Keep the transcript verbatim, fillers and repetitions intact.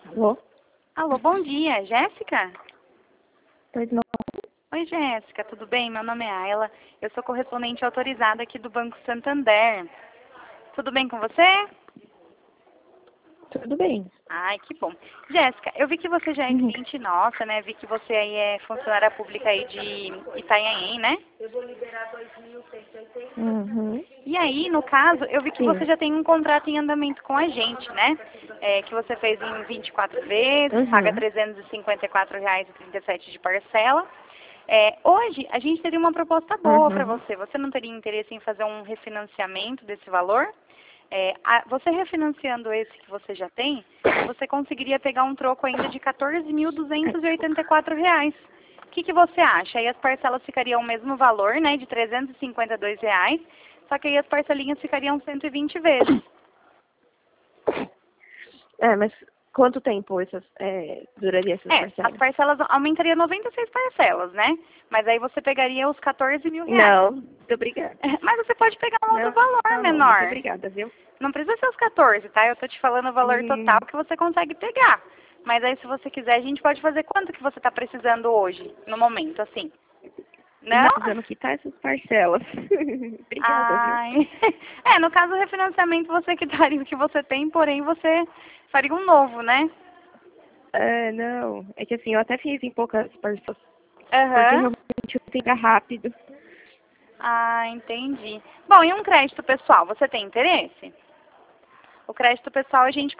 Alô? Alô, bom dia, Jéssica? Pois não. Oi, Jéssica, tudo bem? Meu nome é Ayla, eu sou correspondente autorizada aqui do Banco Santander. Tudo bem com você? Tudo bem. Ai, que bom. Jéssica, eu vi que você já é Uhum. cliente nossa, né? Vi que você aí é funcionária pública aí de Itanhaém, né? Uhum. E aí, no caso, eu vi que você Sim. já tem um contrato em andamento com a gente, né? É, que você fez em vinte e quatro vezes, paga Uhum. trezentos e cinquenta e quatro reais e trinta e sete de parcela. É, hoje, a gente teria uma proposta boa para Uhum. você. Você não teria interesse em fazer um refinanciamento desse valor? É, a- você refinanciando esse que você já tem, você conseguiria pegar um troco ainda de quatorze mil duzentos e oitenta e quatro reais. O que, que você acha? Aí as parcelas ficariam o mesmo valor, né, de trezentos e cinquenta e dois reais, só que aí as parcelinhas ficariam cento e vinte vezes. É, mas quanto tempo essas, é, duraria essas É, as parcelas? parcelas aumentariam noventa e seis parcelas, né? Mas aí você pegaria os quatorze mil reais. Não, muito obrigada. Mas você pode pegar um outro Não, valor tá bom, muito menor. obrigada, viu? Não precisa ser os quatorze, tá? Eu tô te falando o valor total Hum, que você consegue pegar. Mas aí, se você quiser, a gente pode fazer quanto que você tá precisando hoje, no momento, assim. Não? não, precisando quitar essas parcelas. Obrigada, viu? Ai. É, no caso do refinanciamento, você quitaria o que você tem, porém você faria um novo, né? É, não, é que assim, eu até fiz em poucas parcelas, porque Aham. realmente eu fica rápido. Ah, entendi. Bom, e um crédito pessoal, você tem interesse? O crédito pessoal a gente